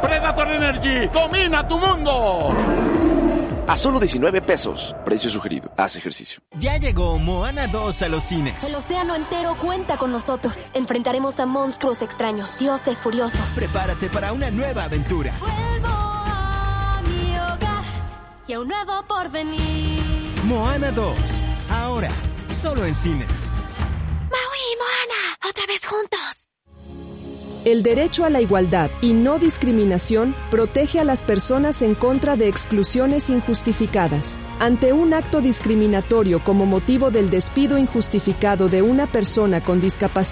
Predator Energy domina tu mundo. A solo 19 pesos. Precio sugerido. Haz ejercicio. Ya llegó Moana 2 a los cines. El océano entero cuenta con nosotros. Enfrentaremos a monstruos extraños, dioses furiosos. Prepárate para una nueva aventura. Vuelvo a mi hogar y a un nuevo porvenir. Moana 2. Ahora, solo en cines. Maui y Moana, otra vez juntos. El derecho a la igualdad y no discriminación protege a las personas en contra de exclusiones injustificadas. Ante un acto discriminatorio como motivo del despido injustificado de una persona con discapacidad,